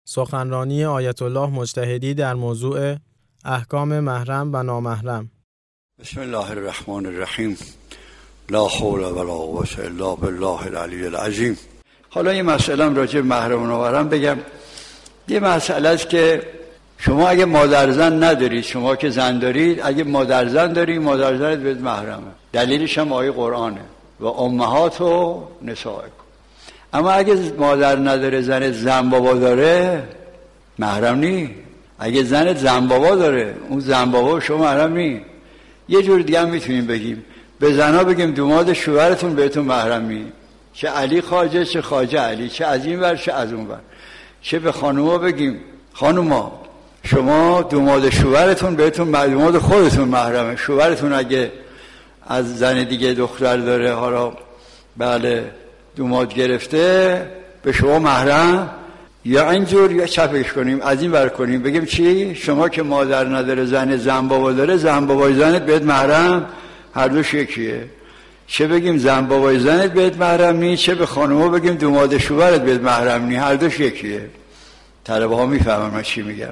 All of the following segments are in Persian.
سخنرانی آیت الله مجتهدی در موضوع احکام محرم و نامحرم. بسم الله الرحمن الرحیم. لا حول ولا قوة الا بالله العلی العظیم. حالا یه مسئله راجع به محرم و نامحرم بگم. یه مسئله است که شما اگه مادر زن ندارید، شما که زن دارید، اگه مادر زن دارید، مادر زنت بهت محرمه. دلیلش هم آیه قرآنه و امهات و نسائکم. اما اگه مادر نداره، زن بابا داره، محرم نی. اگه زن بابا داره، اون زن بابا شما محرم نی. یه جور دیگه هم میتونیم بگیم، به زنها بگیم دوماد شوهرتون بهتون محرم نی. چه علی خواجه چه خواجه علی، چه از این ور چه از اون ور. چه به خانوما بگیم خانوما شما دوماد شوهرتون بهتون، دوماد خودتون محرمه. شوهرتون اگه از زن دیگه دختر داره، حالا بله دوماد گرفته، به شما محرم. یا اینجور یا چپش کنیم، از این ور کنیم، بگیم چی؟ شما که مادر نداره، زن بابا داره، زن بابای زنت بهت محرم. هر دوش یکیه. چه بگیم زن بابای زنت بهت محرم نی، چه به خانوما بگیم دوماد شوهرت بهت محرم نی، هر دوش یکیه. طلبه ها میفهمن من چی میگم.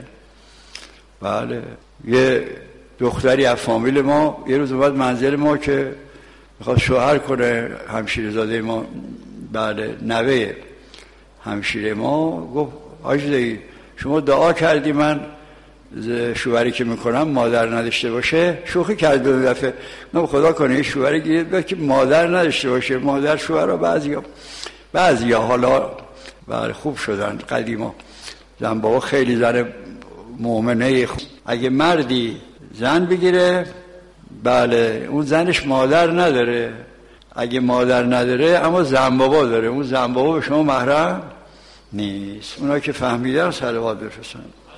بله یه دختری از فامیل ما یه روز اومد منزل ما که میخواد شوهر کنه، همشیره زاده ما، بله نوه همشیره ما. گفت حاج دایی شما دعا کردی من شوهری که میکنم مادر نداشته باشه. شوخی کرد دو دفعه. نه خدا کنه شوهری گیرید که مادر نداشته باشه. مادر شوهر بعضیا حالا بله خوب شدن قدیما. زن بابا خیلی زن مؤمنه. اگه مردی زن بگیره، بله اون زنش مادر نداره. اگه مادر نداره اما زن بابا داره، اون زن بابا به شما محرم نیست. اونا که فهمیدن صلوات بفرستن.